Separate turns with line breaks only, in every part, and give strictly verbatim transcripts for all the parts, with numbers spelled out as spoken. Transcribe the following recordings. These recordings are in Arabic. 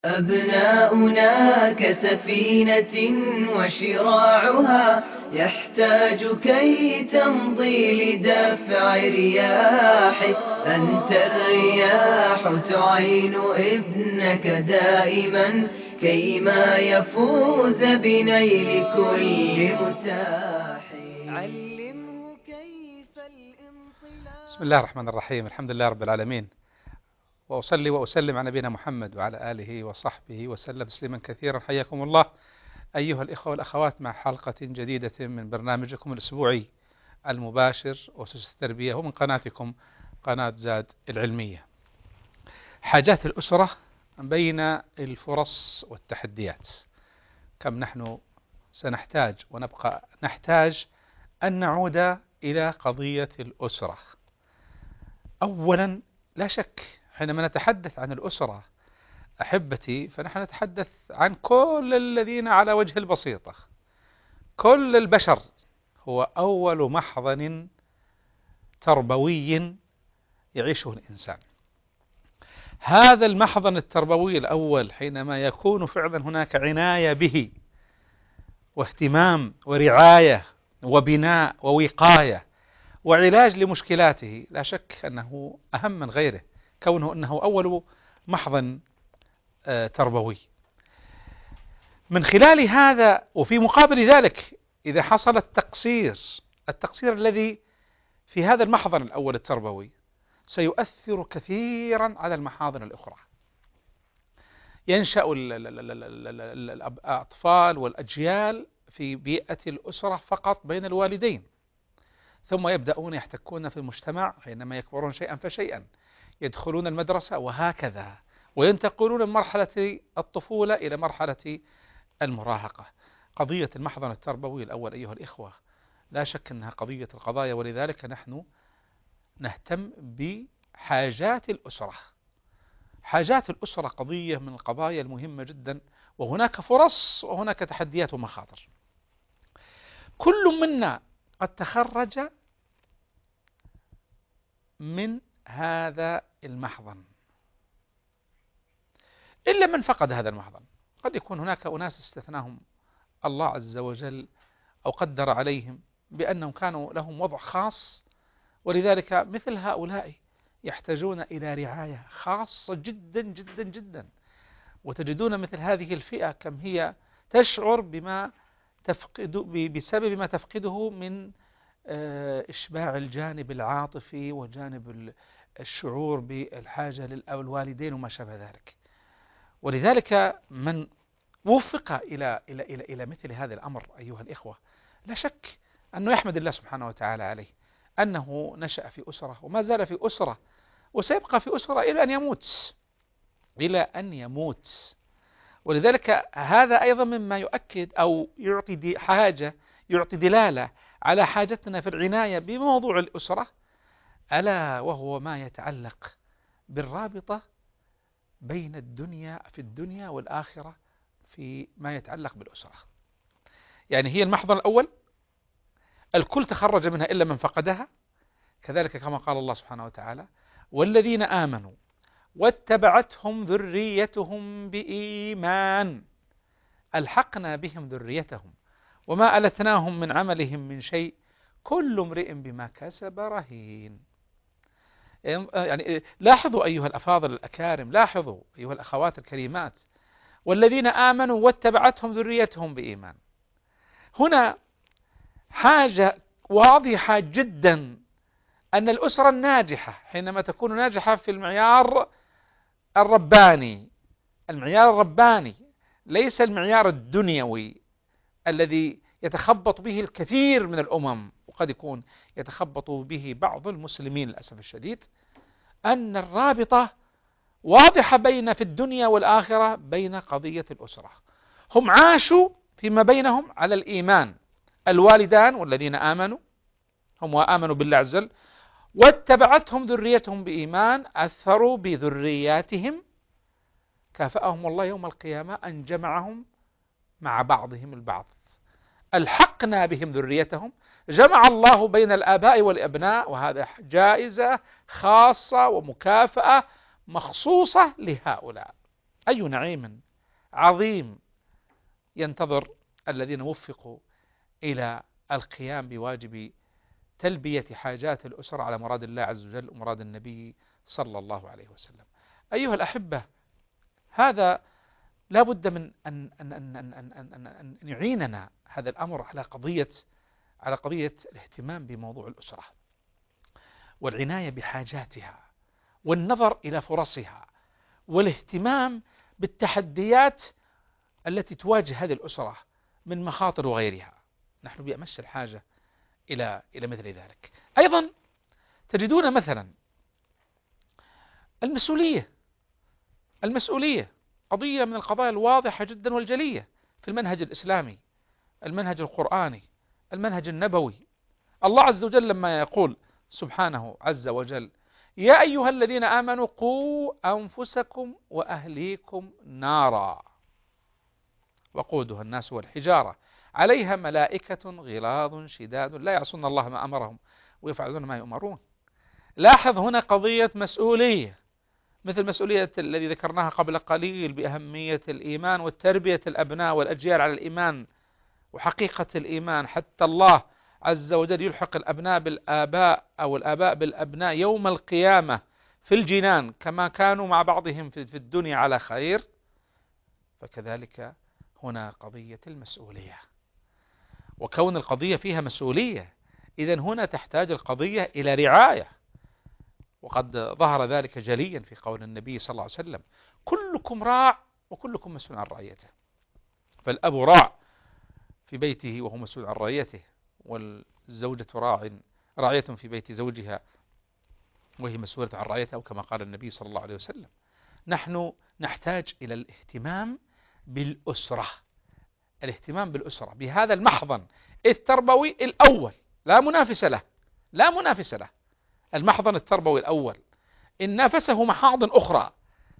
أبناؤنا كسفينة وشراعها يحتاج كي تمضي لدفع رياح. أنت الرياح تعين ابنك دائما كيما يفوز بنيل كل متاح. علمه كيف الانطلاق.
بسم الله الرحمن الرحيم. الحمد لله رب العالمين، وأصلي وأسلم على نبينا محمد وعلى آله وصحبه وسلم تسليما كثيرا. حياكم الله أيها الإخوة والأخوات مع حلقة جديدة من برنامجكم الأسبوعي المباشر أسس التربية، ومن قناتكم قناة زاد العلمية. حاجات الأسرة بين الفرص والتحديات. كم نحن سنحتاج ونبقى نحتاج أن نعود إلى قضية الأسرة. أولا، لا شك حينما نتحدث عن الأسرة أحبتي فنحن نتحدث عن كل الذين على وجه البسيطة. كل البشر هو أول محضن تربوي يعيشه الإنسان. هذا المحضن التربوي الأول حينما يكون فعلا هناك عناية به واهتمام ورعاية وبناء ووقاية وعلاج لمشكلاته، لا شك أنه أهم من غيره، كونه أنه أول محضن تربوي. من خلال هذا وفي مقابل ذلك إذا حصل التقصير التقصير الذي في هذا المحضن الأول التربوي سيؤثر كثيرا على المحاضن الأخرى. ينشأ الأطفال والأجيال في بيئة الأسرة فقط بين الوالدين، ثم يبدأون يحتكون في المجتمع حينما يكبرون شيئا فشيئا، يدخلون المدرسة وهكذا، وينتقلون من مرحلة الطفولة إلى مرحلة المراهقة. قضية المحضن التربوي الأول أيها الإخوة لا شك أنها قضية القضايا، ولذلك نحن نهتم بحاجات الأسرة. حاجات الأسرة قضية من القضايا المهمة جدا، وهناك فرص وهناك تحديات ومخاطر. كل منا قد تخرج من هذا المحضن إلا من فقد هذا المحضن. قد يكون هناك أناس استثناهم الله عز وجل أو قدر عليهم بأنهم كانوا لهم وضع خاص، ولذلك مثل هؤلاء يحتاجون إلى رعاية خاصة جدا جدا جدا. وتجدون مثل هذه الفئة كم هي تشعر بما تفقد بسبب ما تفقده من إشباع الجانب العاطفي وجانب الشعور بالحاجة للوالدين وما شابه ذلك. ولذلك من وفق إلى إلى إلى إلى مثل هذا الأمر أيها الإخوة لا شك أنه يحمد الله سبحانه وتعالى عليه أنه نشأ في أسرة وما زال في أسرة وسيبقى في أسرة إلى أن يموت إلى أن يموت. ولذلك هذا أيضا مما يؤكد أو يعطي حاجة يعطي دلالة على حاجتنا في العناية بموضوع الأسرة، ألا وهو ما يتعلق بالرابطة بين الدنيا في الدنيا والآخرة في ما يتعلق بالأسرة. يعني هي المحضن الأول الكل تخرج منها إلا من فقدها، كذلك كما قال الله سبحانه وتعالى: والذين آمنوا واتبعتهم ذريتهم بإيمان ألحقنا بهم ذريتهم وما ألتناهم من عملهم من شيء كل امرئ بما كسب رهين. يعني لاحظوا أيها الأفاضل الأكارم، لاحظوا أيها الأخوات الكريمات: والذين آمنوا واتبعتهم ذريتهم بإيمان. هنا حاجة واضحة جدا أن الأسرة الناجحة حينما تكون ناجحة في المعيار الرباني، المعيار الرباني ليس المعيار الدنيوي الذي يتخبط به الكثير من الأمم، وقد يكون يتخبط به بعض المسلمين للأسف الشديد. أن الرابطة واضحة بين في الدنيا والآخرة بين قضية الأسرة. هم عاشوا فيما بينهم على الإيمان، الوالدان والذين آمنوا هم وآمنوا بالله عز وجل، واتبعتهم ذريتهم بإيمان أثروا بذرياتهم، كافأهم الله يوم القيامة أن جمعهم مع بعضهم البعض. ألحقنا بهم ذريتهم، جمع الله بين الآباء والأبناء، وهذا جائزة خاصة ومكافأة مخصوصة لهؤلاء. أي نعيم عظيم ينتظر الذين وفقوا إلى القيام بواجب تلبية حاجات الأسرة على مراد الله عز وجل ومراد النبي صلى الله عليه وسلم. أيها الأحبة، هذا لا بد من أن, أن, أن, أن, أن, أن, أن يعيننا هذا الأمر على قضية على قضية الاهتمام بموضوع الأسرة والعناية بحاجاتها والنظر إلى فرصها والاهتمام بالتحديات التي تواجه هذه الأسرة من مخاطر وغيرها. نحن بأمس الحاجة إلى إلى مثل ذلك. أيضا تجدون مثلا المسؤولية المسؤولية قضية من القضايا الواضحة جدا والجلية في المنهج الإسلامي، المنهج القرآني، المنهج النبوي. الله عز وجل لما يقول سبحانه عز وجل: يا أيها الذين آمنوا قوا أنفسكم وأهليكم نارا وقودها الناس والحجارة عليها ملائكة غلاظ شداد لا يعصون الله ما أمرهم ويفعلون ما يؤمرون. لاحظ هنا قضية مسؤولية، مثل مسؤولية الذي ذكرناها قبل قليل بأهمية الإيمان وتربية الأبناء والأجيال على الإيمان وحقيقة الإيمان، حتى الله عز وجل يلحق الأبناء بالآباء أو الآباء بالأبناء يوم القيامة في الجنان كما كانوا مع بعضهم في الدنيا على خير. فكذلك هنا قضية المسؤولية، وكون القضية فيها مسؤولية إذن هنا تحتاج القضية إلى رعاية، وقد ظهر ذلك جليا في قول النبي صلى الله عليه وسلم: كلكم راع وكلكم مسؤول عن رعيته. فالأب راع في بيته وهو مسؤول عن رعيته، والزوجة راع راعية في بيت زوجها وهي مسؤولة عن رعيتها، أو كما قال النبي صلى الله عليه وسلم. نحن نحتاج إلى الاهتمام بالأسرة، الاهتمام بالأسرة بهذا المحضن التربوي الأول، لا منافس له، لا منافس له. المحضن التربوي الأول إن نافسه محاضن أخرى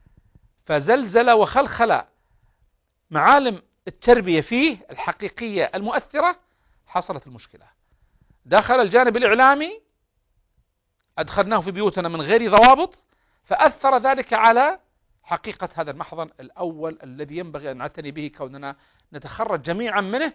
فزلزل وخلخل معالم التربية فيه الحقيقية المؤثرة، حصلت المشكلة. دخل الجانب الإعلامي أدخلناه في بيوتنا من غير ضوابط، فأثر ذلك على حقيقة هذا المحضن الأول الذي ينبغي أن نعتني به كوننا نتخرج جميعا منه،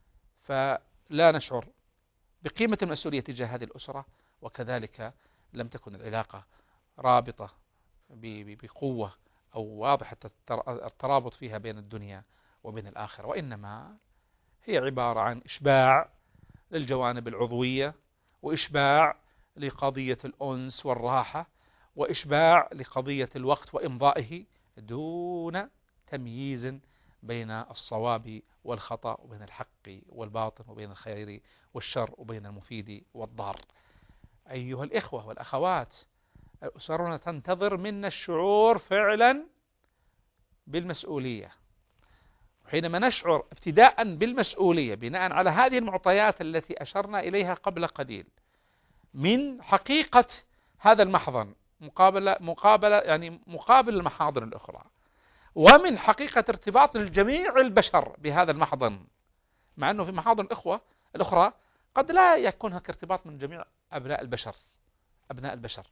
فلا نشعر بقيمة المسؤولية تجاه هذه الأسرة، وكذلك لم تكن العلاقة رابطة بقوة أو واضحة الترابط فيها بين الدنيا وبين الآخرة، وإنما هي عبارة عن إشباع للجوانب العضوية، وإشباع لقضية الأنس والراحة، وإشباع لقضية الوقت وإمضائه دون تمييز بين الصواب والخطأ، وبين الحق والباطل، وبين الخير والشر، وبين المفيد والضار. أيها الإخوة والأخوات، أسرنا تنتظر منا الشعور فعلا بالمسؤولية، وحينما نشعر ابتداء بالمسؤولية بناء على هذه المعطيات التي أشرنا إليها قبل قليل من حقيقة هذا المحضن مقابل مقابل يعني مقابل المحاضن الأخرى، ومن حقيقة ارتباط الجميع البشر بهذا المحضن، مع أنه في محاضن الأخوة الأخرى قد لا يكون هناك ارتباط من جميع أبناء البشر أبناء البشر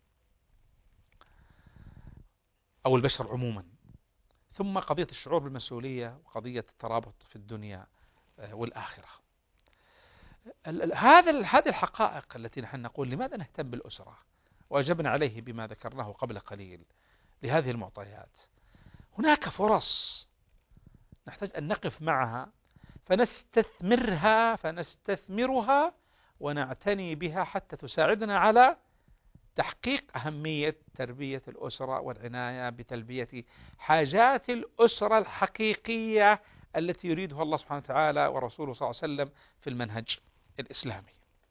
أو البشر عموما. ثم قضية الشعور بالمسؤولية وقضية الترابط في الدنيا والآخرة. هذا هذه الحقائق التي نحن نقول لماذا نهتم بالأسرة، وأجبنا عليه بما ذكرناه قبل قليل لهذه المعطيات. هناك فرص نحتاج أن نقف معها فنستثمرها فنستثمرها ونعتني بها حتى تساعدنا على تحقيق أهمية تربية الأسرة والعناية بتلبية حاجات الأسرة الحقيقية التي يريدها الله سبحانه وتعالى ورسوله صلى الله عليه وسلم في المنهج الإسلامي.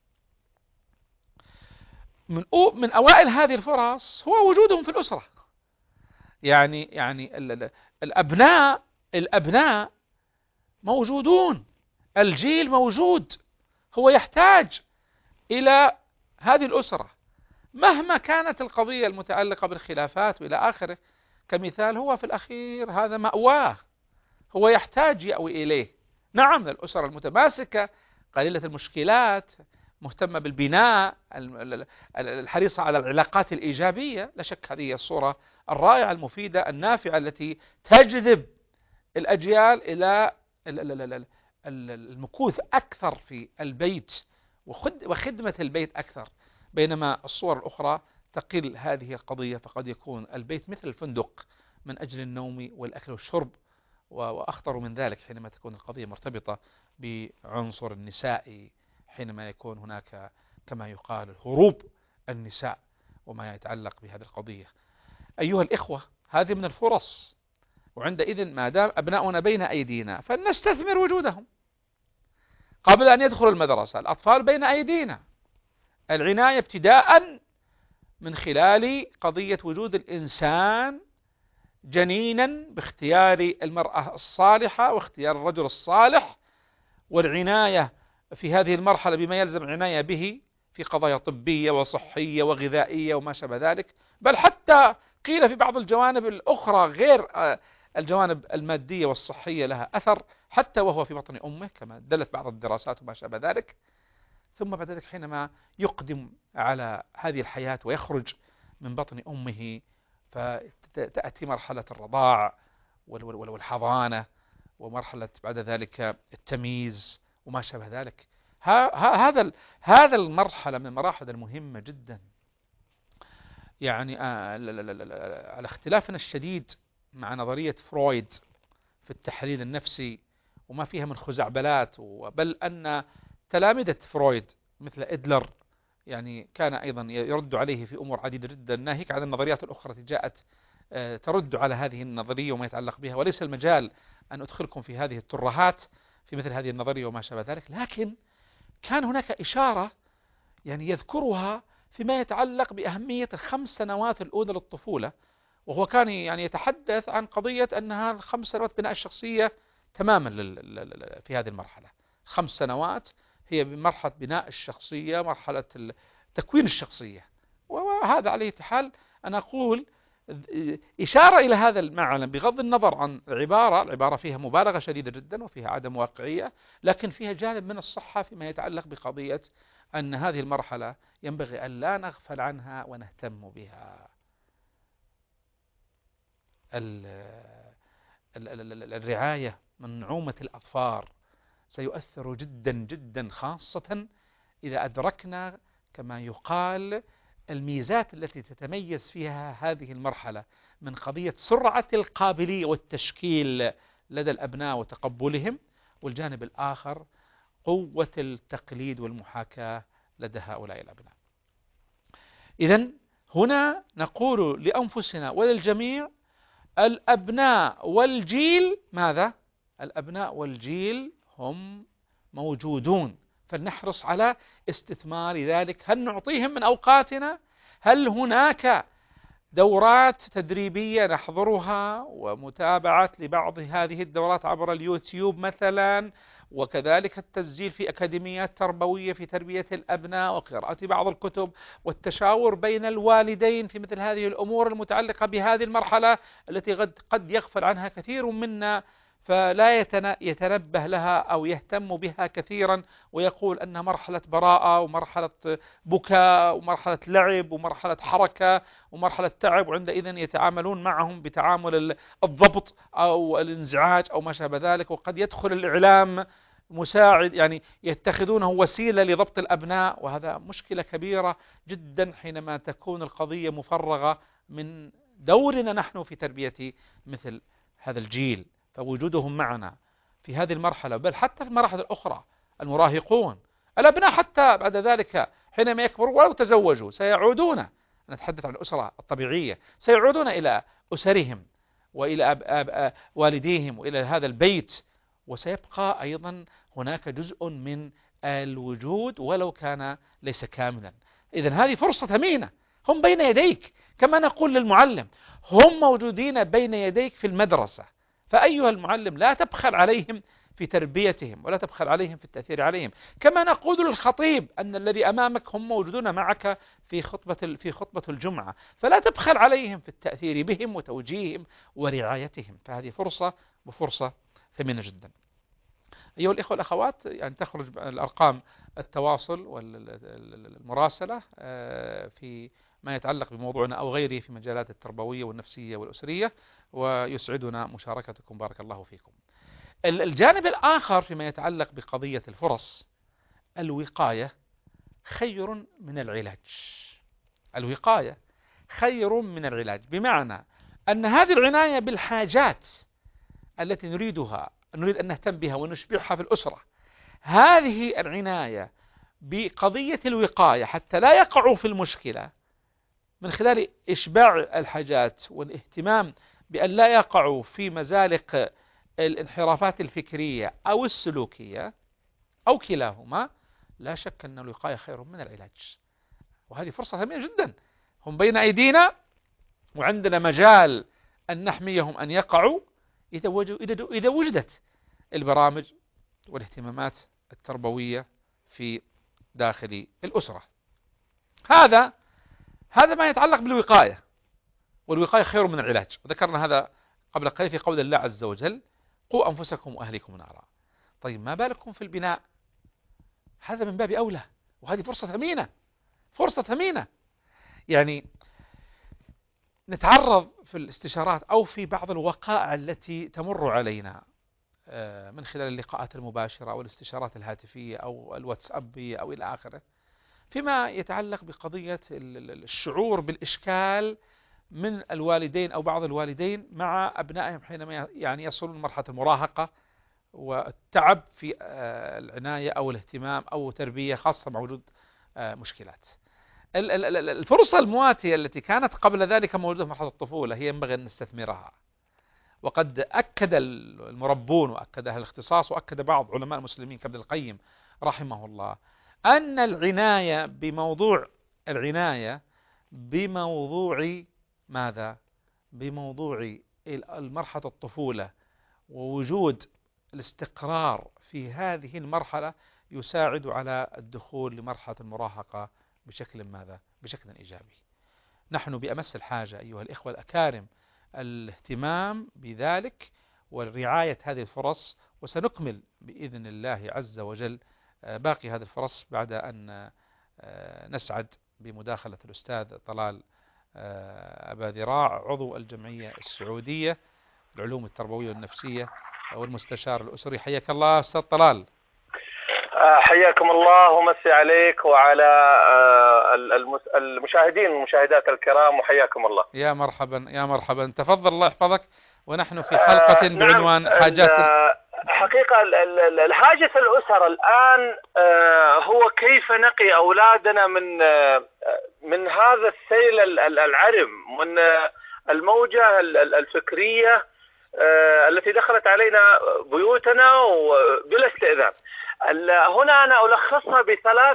من من أوائل هذه الفرص هو وجودهم في الأسرة. يعني يعني الأبناء الأبناء موجودون، الجيل موجود، هو يحتاج إلى هذه الأسرة مهما كانت القضية المتعلقة بالخلافات وإلى آخره. كمثال، هو في الأخير هذا مأواه، هو يحتاج يأوي إليه. نعم، الأسرة المتماسكة قليلة المشكلات، مهتمة بالبناء، الحريصة على العلاقات الإيجابية، لا شك هذه الصورة الرائعة المفيدة النافعة التي تجذب الأجيال إلى المكوث أكثر في البيت وخدمة البيت أكثر، بينما الصور الأخرى تقل هذه القضية، فقد يكون البيت مثل الفندق من أجل النوم والأكل والشرب، وأخطر من ذلك حينما تكون القضية مرتبطة بعنصر النساء، حينما يكون هناك كما يقال هروب النساء وما يتعلق بهذه القضية. أيها الإخوة، هذه من الفرص، وعندئذ ما دام أبناؤنا بين أيدينا فلنستثمر وجودهم قبل أن يدخل المدرسة. الأطفال بين أيدينا، العناية ابتداء من خلال قضية وجود الإنسان جنينا باختيار المرأة الصالحة واختيار الرجل الصالح، والعناية في هذه المرحلة بما يلزم العناية به في قضايا طبية وصحية وغذائية وما شابه ذلك، بل حتى قيل في بعض الجوانب الأخرى غير الجوانب المادية والصحية لها أثر حتى وهو في بطن أمه كما دلت بعض الدراسات وما شابه ذلك. ثم بعد ذلك حينما يقدم على هذه الحياة ويخرج من بطن أمه فتأتي مرحلة الرضاع والحضانة ومرحلة بعد ذلك التمييز وما شابه ذلك. هذا هذا المرحلة من المراحل المهمة جدا. يعني على اختلافنا الشديد مع نظرية فرويد في التحليل النفسي وما فيها من خزعبلات، بل أن تلامذة فرويد مثل إدلر يعني كان أيضا يرد عليه في أمور عديدة جدا، ناهيك عن النظريات الأخرى التي جاءت ترد على هذه النظرية وما يتعلق بها، وليس المجال أن أدخلكم في هذه الترهات في مثل هذه النظرية وما شابه ذلك. لكن كان هناك إشارة يعني يذكرها فيما يتعلق بأهمية الخمس سنوات الأولى للطفولة، وهو كان يعني يتحدث عن قضية أنها الخمس سنوات بناء الشخصية تماما في هذه المرحلة. خمس سنوات هي مرحلة بناء الشخصية، مرحلة تكوين الشخصية، وهذا على أي حال أنا أقول إشارة إلى هذا المعنى بغض النظر عن العبارة. العبارة فيها مبالغة شديدة جدا وفيها عدم واقعية، لكن فيها جانب من الصحة فيما يتعلق بقضية أن هذه المرحلة ينبغي أن لا نغفل عنها ونهتم بها. الرعاية من نعومة الأظفار سيؤثر جدا جدا، خاصة إذا أدركنا كما يقال الميزات التي تتميز فيها هذه المرحلة من قضية سرعة القابلية والتشكيل لدى الأبناء وتقبلهم، والجانب الآخر قوة التقليد والمحاكاة لدى هؤلاء الأبناء. إذن هنا نقول لأنفسنا وللجميع الأبناء والجيل ماذا؟ الأبناء والجيل هم موجودون، فلنحرص على استثمار ذلك. هل نعطيهم من أوقاتنا؟ هل هناك دورات تدريبية نحضرها ومتابعة لبعض هذه الدورات عبر اليوتيوب مثلا، وكذلك التسجيل في أكاديميات تربوية في تربية الأبناء وقراءة بعض الكتب والتشاور بين الوالدين في مثل هذه الأمور المتعلقة بهذه المرحلة التي قد يغفل عنها كثير منا فلا يتنبه لها أو يهتم بها كثيرا، ويقول أنها مرحلة براءة ومرحلة بكاء ومرحلة لعب ومرحلة حركة ومرحلة تعب، وعندئذ يتعاملون معهم بتعامل الضبط أو الانزعاج أو ما شابه ذلك. وقد يدخل الإعلام مساعد، يعني يتخذونه وسيلة لضبط الأبناء، وهذا مشكلة كبيرة جدا حينما تكون القضية مفرغة من دورنا نحن في تربية مثل هذا الجيل. فوجودهم معنا في هذه المرحلة، بل حتى في المراحل الأخرى، المراهقون، الأبناء حتى بعد ذلك حينما يكبروا ولو تزوجوا سيعودون، نتحدث عن الأسرة الطبيعية، سيعودون إلى أسرهم وإلى أب أب أب والديهم وإلى هذا البيت، وسيبقى أيضا هناك جزء من الوجود ولو كان ليس كاملا. إذن هذه فرصة ثمينة، هم بين يديك كما نقول للمعلم، هم موجودين بين يديك في المدرسة، فأيها المعلم لا تبخل عليهم في تربيتهم ولا تبخل عليهم في التأثير عليهم، كما نقول للخطيب أن الذي أمامك هم موجودون معك في خطبة في خطبة الجمعة، فلا تبخل عليهم في التأثير بهم وتوجيههم ورعايتهم. فهذه فرصة وفرصة ثمينة جدا. أيها الإخوة والأخوات، يعني تخرج الأرقام التواصل والمراسلة في ما يتعلق بموضوعنا أو غيره في مجالات التربوية والنفسية والأسرية، ويسعدنا مشاركتكم. بارك الله فيكم. الجانب الآخر فيما يتعلق بقضية الفرص، الوقاية خير من العلاج. الوقاية خير من العلاج، بمعنى أن هذه العناية بالحاجات التي نريدها نريد أن نهتم بها ونشبعها في الأسرة، هذه العناية بقضية الوقاية حتى لا يقعوا في المشكلة من خلال إشباع الحاجات والاهتمام بأن لا يقعوا في مزالق الانحرافات الفكرية أو السلوكية أو كلاهما، لا شك أن الوقاية خير من العلاج. وهذه فرصة ثمينة جدا، هم بين أيدينا وعندنا مجال أن نحميهم أن يقعوا إذا وجدت البرامج والاهتمامات التربوية في داخل الأسرة. هذا هذا ما يتعلق بالوقاية، والوقاية خير من العلاج. وذكرنا هذا قبل قليل في قول الله عز وجل: قوا أنفسكم وأهليكم نارا. طيب ما بالكم في البناء؟ هذا من باب أولى، وهذه فرصة ثمينة، فرصة ثمينة. يعني نتعرض في الاستشارات أو في بعض الوقائع التي تمر علينا من خلال اللقاءات المباشرة أو الاستشارات الهاتفية أو الواتسابية أو إلى آخره، فيما يتعلق بقضية الشعور بالإشكال من الوالدين أو بعض الوالدين مع أبنائهم حينما يعني يصلون مرحلة المراهقة والتعب في العناية أو الاهتمام أو تربية، خاصة مع وجود مشكلات. الفرصة المواتية التي كانت قبل ذلك موجودة في مرحلة الطفولة هي ينبغي أن نستثمرها. وقد أكد المربون وأكد أهل الاختصاص وأكد بعض علماء المسلمين كابن القيم رحمه الله أن العناية بموضوع العناية بموضوع ماذا؟ بموضوع المرحلة الطفولة ووجود الاستقرار في هذه المرحلة يساعد على الدخول لمرحلة المراهقة بشكل ماذا؟ بشكل إيجابي. نحن بأمس الحاجة أيها الإخوة الأكارم الاهتمام بذلك ورعاية هذه الفرص، وسنكمل بإذن الله عز وجل باقي هذه الفرص بعد أن نسعد بمداخلة الأستاذ طلال أبا ذراع، عضو الجمعية السعودية للعلوم التربوية والنفسية والمستشار الأسري. حياك الله أستاذ طلال.
حياكم الله ومسي عليك وعلى المشاهدين والمشاهدات الكرام، وحياكم الله.
يا مرحبا يا مرحبا، تفضل الله يحفظك. ونحن في حلقة بعنوان حاجات
حقيقة الهاجس الأسر الآن هو كيف نقي أولادنا من من هذا السيل العرم، من الموجة الفكرية التي دخلت علينا بيوتنا وبلا استئذان. هنا أنا ألخصها بثلاث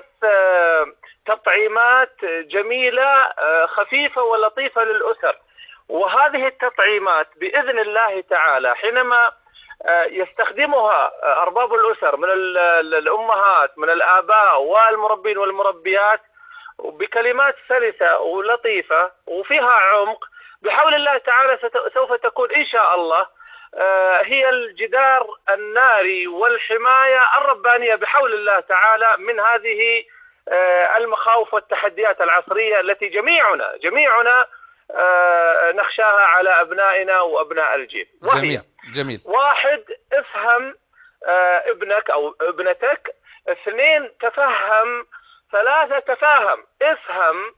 تطعيمات جميلة خفيفة ولطيفة للأسر. وهذه التطعيمات بإذن الله تعالى حينما يستخدمها أرباب الأسر من الأمهات من الآباء والمربين والمربيات بكلمات سلسة ولطيفة وفيها عمق، بحول الله تعالى سوف تكون إن شاء الله هي الجدار الناري والحماية الربانية بحول الله تعالى من هذه المخاوف والتحديات العصرية التي جميعنا جميعنا نخشاها على أبنائنا وأبناء الجيل. وهي
جميل. جميل.
واحد، افهم ابنك أو ابنتك. اثنين، تفهم. ثلاثة، تفاهم. افهم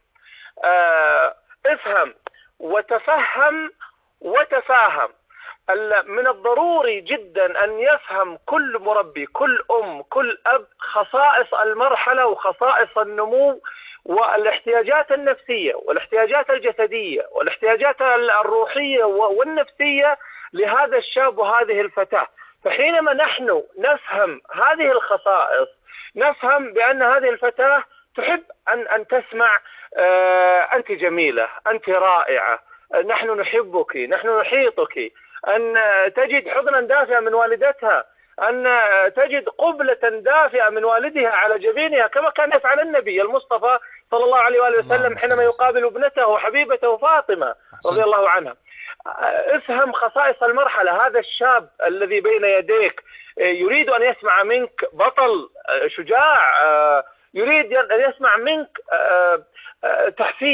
افهم وتفهم وتفاهم. من الضروري جدا أن يفهم كل مربي كل أم كل أب خصائص المرحلة وخصائص النمو والاحتياجات النفسية والاحتياجات الجسدية والاحتياجات الروحية والنفسية لهذا الشاب وهذه الفتاة. فحينما نحن نفهم هذه الخصائص نفهم بأن هذه الفتاة تحب أن أن تسمع أنت جميلة، أنت رائعة، نحن نحبك، نحن نحيطك، أن تجد حضنا دافئا من والدتها، أن تجد قبلة دافئة من والدها على جبينها كما كان يفعل النبي المصطفى صلى الله عليه وآله وسلم حينما يقابل ابنته وحبيبته فاطمة رضي الله عنها. افهم خصائص المرحلة. هذا الشاب الذي بين يديك يريد أن يسمع منك بطل شجاع، يريد أن يسمع منك تحفيز،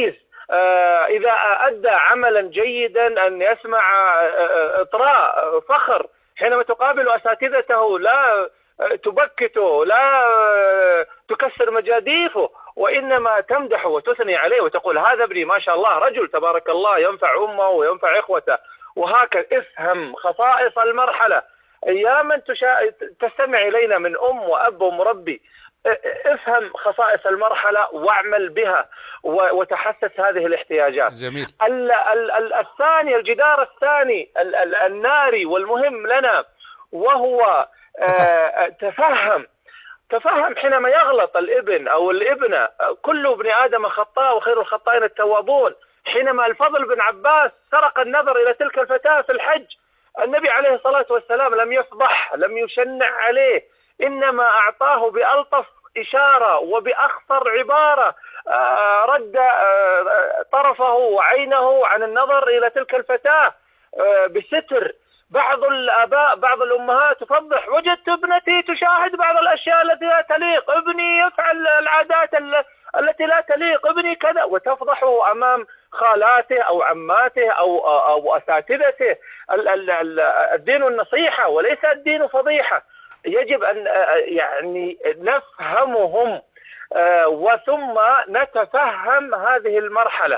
إذا أدى عملا جيدا أن يسمع إطراء فخر حينما تقابل أساتذته، لا تبكته، لا تكسر مجاديفه، وإنما تمدح وتثني عليه وتقول هذا ابني ما شاء الله رجل تبارك الله ينفع أمه وينفع إخوته. وهكذا افهم خصائص المرحلة. يا من تشا... تستمع إلينا من أم وأب ومربي، افهم خصائص المرحلة واعمل بها وتحسس هذه الاحتياجات.
جميل.
ال... ال... ال... الثاني الجدار الثاني ال... ال... الناري والمهم لنا وهو آه... تفهم تفهم حينما يغلط الابن أو الابنة. كل ابن آدم خطاء وخير الخطائين التوابون. حينما الفضل بن عباس سرق النظر إلى تلك الفتاة في الحج، النبي عليه الصلاة والسلام لم يفضح، لم يشنع عليه، إنما أعطاه بألطف إشارة وبأخطر عبارة رد طرفه وعينه عن النظر إلى تلك الفتاة بستر. بعض الآباء بعض الأمهات تفضح، وجدت ابنتي تشاهد بعض الأشياء التي لا تليق، ابني يفعل العادات التي لا تليق، ابني كذا، وتفضحه أمام خالاته أو عماته أو أو أساتذته. الدين النصيحة وليس الدين فضيحة. يجب أن يعني نفهمهم وثم نتفهم هذه المرحلة.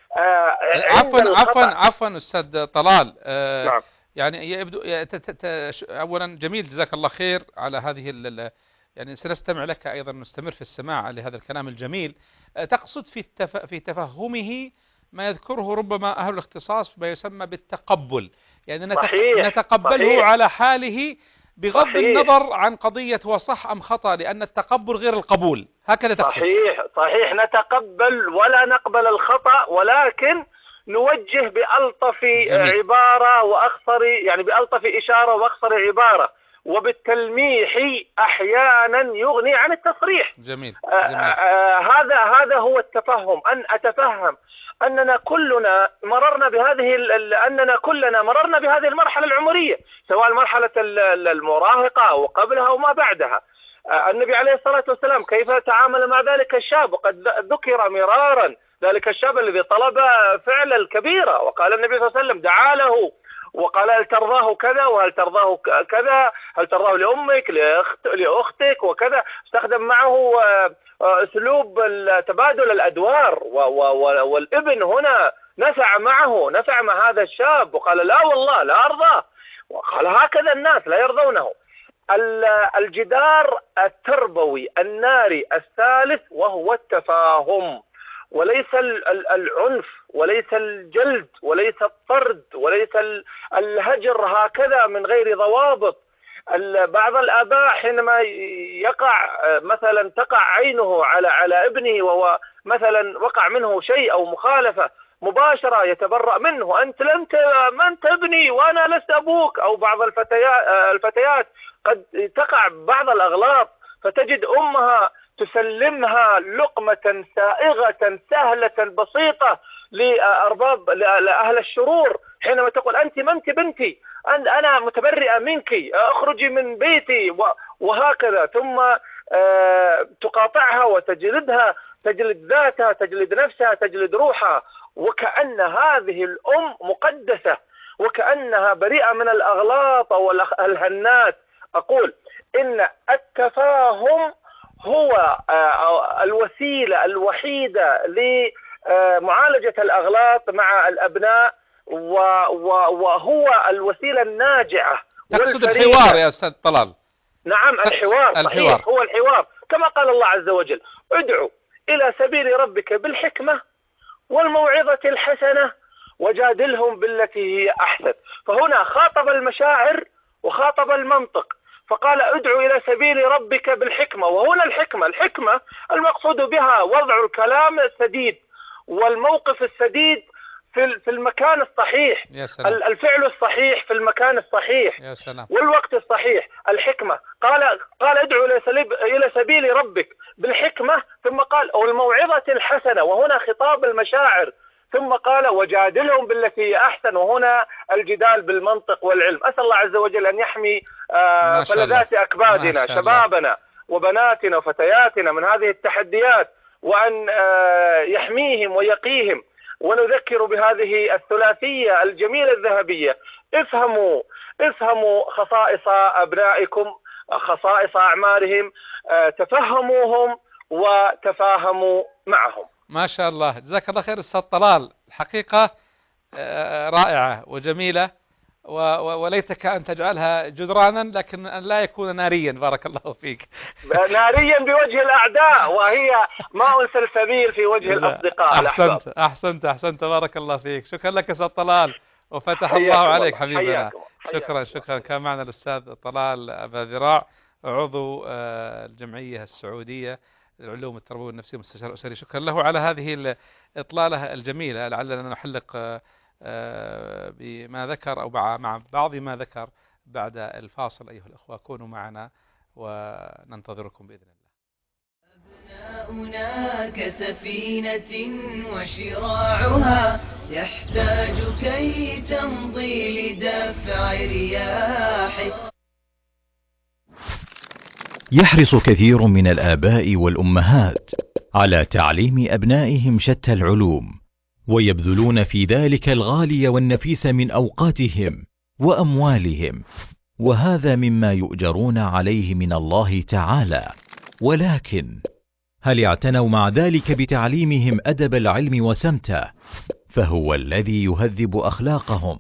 عفوا عفوا عفوا أستاذ طلال.
نعم.
يعني يبدو أولا جميل، جزاك الله خير على هذه يعني سنستمع لك أيضا، نستمر في السماع لهذا الكلام الجميل. تقصد في التف... في تفهمه ما يذكره ربما أهل الاختصاص ما يسمى بالتقبل، يعني نتق...
صحيح.
نتقبله صحيح. على حاله بغض صحيح. النظر عن قضية هو صح أم خطأ، لأن التقبل غير القبول، هكذا تقصد.
صحيح صحيح نتقبل ولا نقبل الخطأ، ولكن نوجه بألطف جميل. عبارة وأخصر، يعني بألطف إشارة وأخصر عبارة، وبالتلميح أحيانا يغني عن التصريح.
جميل.
آآ
جميل.
آآ هذا هذا هو التفهم، أن أتفهم أننا كلنا مررنا بهذه أننا كلنا مررنا بهذه المرحلة العمرية، سواء مرحلة المراهقة أو قبلها وما بعدها. النبي عليه الصلاة والسلام كيف تعامل مع ذلك الشاب، وقد ذكر مرارا ذلك الشاب الذي طلب فعل الكبيرة، وقال النبي صلى الله عليه وسلم دعا له وقال هل ترضاه كذا وهل ترضاه كذا، هل ترضاه لأمك لأخت لأختك وكذا. استخدم معه أسلوب تبادل الأدوار، والابن هنا نفع معه نفع مع هذا الشاب وقال لا والله لا أرضاه، وقال هكذا الناس لا يرضونه. الجدار التربوي الناري الثالث وهو التفاهم، وليس العنف وليس الجلد وليس الطرد وليس الهجر هكذا من غير ضوابط. بعض الآباء حينما يقع مثلا تقع عينه على على ابنه وهو مثلا وقع منه شيء أو مخالفة، مباشرة يتبرأ منه، أنت لم ما أنت ابني وأنا لست أبوك. أو بعض الفتيات الفتيات قد تقع بعض الأغلاط فتجد أمها تسلمها لقمة سائغة سهلة بسيطة لأرباب لأهل الشرور، حينما تقول أنت ما أنت بنتي، أنا متبرئة منك، أخرجي من بيتي، وهكذا. ثم تقاطعها وتجلدها، تجلد ذاتها، تجلد نفسها، تجلد روحها، وكأن هذه الأم مقدسة، وكأنها بريئة من الأغلاط والهنات. أقول إن التفاهم هو الوسيلة الوحيدة لمعالجة الأغلاط مع الأبناء، وهو الوسيلة الناجعة.
تقصد الحوار يا أستاذ طلال؟
نعم الحوار.
الحوار
صحيح هو الحوار، كما قال الله عز وجل ادعو إلى سبيل ربك بالحكمة والموعظة الحسنة وجادلهم بالتي هي أحسن. فهنا خاطب المشاعر وخاطب المنطق، فقال ادعو إلى سبيل ربك بالحكمة. وهنا الحكمة الحكمة المقصود بها وضع الكلام السديد والموقف السديد في في المكان الصحيح،
يا سلام.
الفعل الصحيح في المكان الصحيح،
يا سلام.
والوقت الصحيح. الحكمة قال قال ادعو إلى سبيل ربك بالحكمة، ثم قال والموعظة الحسنة، وهنا خطاب المشاعر، ثم قال وجادلهم بالتي هي أحسن، وهنا الجدال بالمنطق والعلم. أسأل الله عز وجل أن يحمي آه فلذات أكبادنا شبابنا وبناتنا وفتياتنا من هذه التحديات، وأن آه يحميهم ويقيهم ونذكر بهذه الثلاثية الجميلة الذهبية: افهموا افهموا خصائص أبنائكم، خصائص أعمارهم، تفهموهم وتفاهموا معهم.
ما شاء الله، جزاك الله خير أستاذ طلال، الحقيقة رائعة وجميلة، وليتك أن تجعلها جدرانا لكن أن لا يكون ناريا. بارك الله فيك.
ناريا بوجه الأعداء، وهي ماء سلسبيل في وجه الأصدقاء.
أحسنت أحسنت أحسنت بارك الله فيك. شكرا لك أستاذ طلال وفتح الله عليك حبيبنا. شكرا شكرا. كان معنا الأستاذ طلال أبا ذراع، عضو الجمعية السعودية للعلوم التربوية والنفسية والمستشار الأسري. شكرا له على هذه الإطلالة الجميلة. لعلنا نحلق بما ذكر أو مع بعض ما ذكر بعد الفاصل. أيها الأخوة كونوا معنا وننتظركم بإذن الله.
أبناؤنا كسفينة وشراعها يحتاج كي تمضي لدفع رياحه.
يحرص كثير من الآباء والأمهات على تعليم أبنائهم شتى العلوم، ويبذلون في ذلك الغالي والنفيس من أوقاتهم وأموالهم، وهذا مما يؤجرون عليه من الله تعالى. ولكن هل اعتنوا مع ذلك بتعليمهم أدب العلم وسمته؟ فهو الذي يهذب أخلاقهم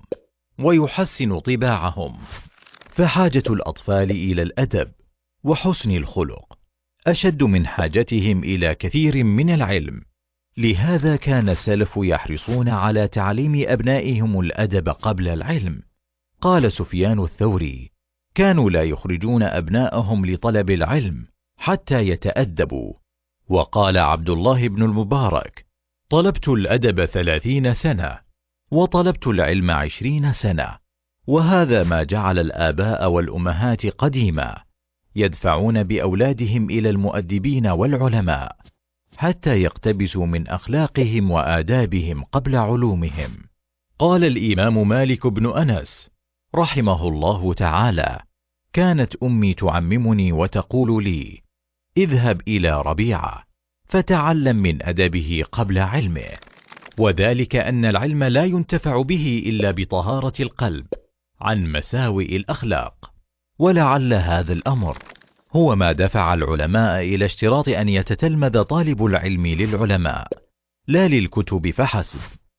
ويحسن طباعهم. فحاجة الأطفال إلى الأدب وحسن الخلق أشد من حاجتهم إلى كثير من العلم. لهذا كان السلف يحرصون على تعليم أبنائهم الأدب قبل العلم. قال سفيان الثوري: كانوا لا يخرجون أبناءهم لطلب العلم حتى يتأدبوا. وقال عبد الله بن المبارك: طلبت الأدب ثلاثين سنة وطلبت العلم عشرين سنة. وهذا ما جعل الآباء والأمهات قديما يدفعون بأولادهم إلى المؤدبين والعلماء حتى يقتبسوا من أخلاقهم وآدابهم قبل علومهم. قال الإمام مالك بن أنس رحمه الله تعالى: كانت أمي تعممني وتقول لي: اذهب إلى ربيعة فتعلم من أدبه قبل علمه. وذلك أن العلم لا ينتفع به إلا بطهارة القلب عن مساوئ الأخلاق. ولعل هذا الأمر هو ما دفع العلماء إلى اشتراط أن يتتلمذ طالب العلم للعلماء لا للكتب فحسب،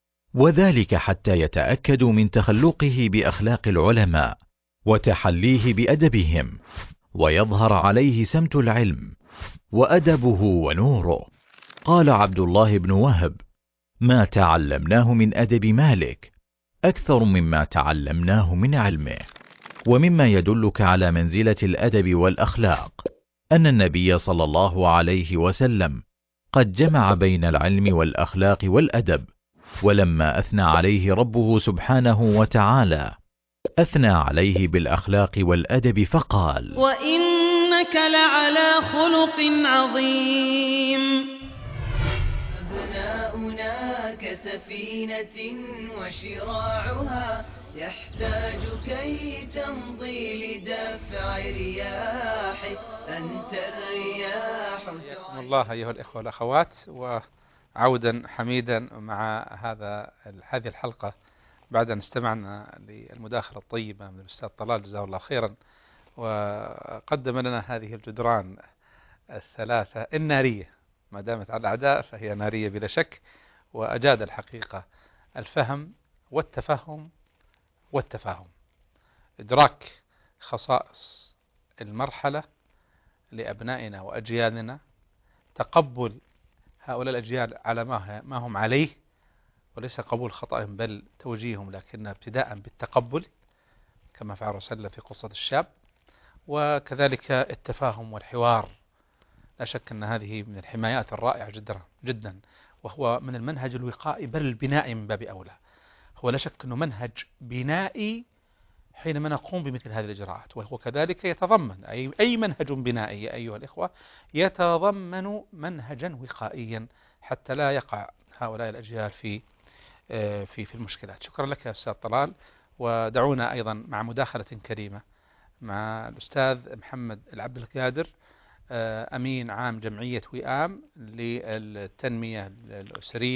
وذلك حتى يتأكدوا من تخلقه بأخلاق العلماء وتحليه بأدبهم، ويظهر عليه سمت العلم وأدبه ونوره. قال عبد الله بن وهب: ما تعلمناه من أدب مالك أكثر مما تعلمناه من علمه. ومما يدلك على منزلة الأدب والأخلاق أن النبي صلى الله عليه وسلم قد جمع بين العلم والأخلاق والأدب. ولما أثنى عليه ربه سبحانه وتعالى أثنى عليه بالأخلاق والأدب فقال:
وإنك لعلى خلق عظيم.
أبناؤنا كسفينة وشراعها يحتاج كي تمضي لدفع رياحه. أنت الرياح.
حياكم الله أيها الإخوة والأخوات، وعودا حميدا مع هذا هذه الحلقة بعد أن استمعنا للمداخلة الطيبة من الأستاذ طلال جزاه الله خيرا، وقدم لنا هذه الجدران الثلاثة النارية، ما دامت على الأعداء فهي نارية بلا شك. وأجاد الحقيقة الفهم والتفهم والتفاهم، إدراك خصائص المرحلة لأبنائنا وأجيالنا، تقبل هؤلاء الأجيال على ما هم عليه، وليس قبول خطأهم بل توجيههم، لكن ابتداء بالتقبل كما فعل رسول الله في قصة الشاب. وكذلك التفاهم والحوار، لا شك أن هذه من الحمايات الرائعة جدا جدا، وهو من المنهج الوقائي بل البنائي من باب أولى. هو لا شك أنه منهج بنائي حينما نقوم بمثل هذه الإجراءات، وهو كذلك يتضمن أي أي منهج بنائي أيها الإخوة يتضمن منهجا وقائيا حتى لا يقع هؤلاء الأجيال في في في المشكلات. شكرا لك يا أستاذ طلال. ودعونا أيضا مع مداخلة كريمة مع الأستاذ محمد العبد القادر، أمين عام جمعية وئام للتنمية الأسرية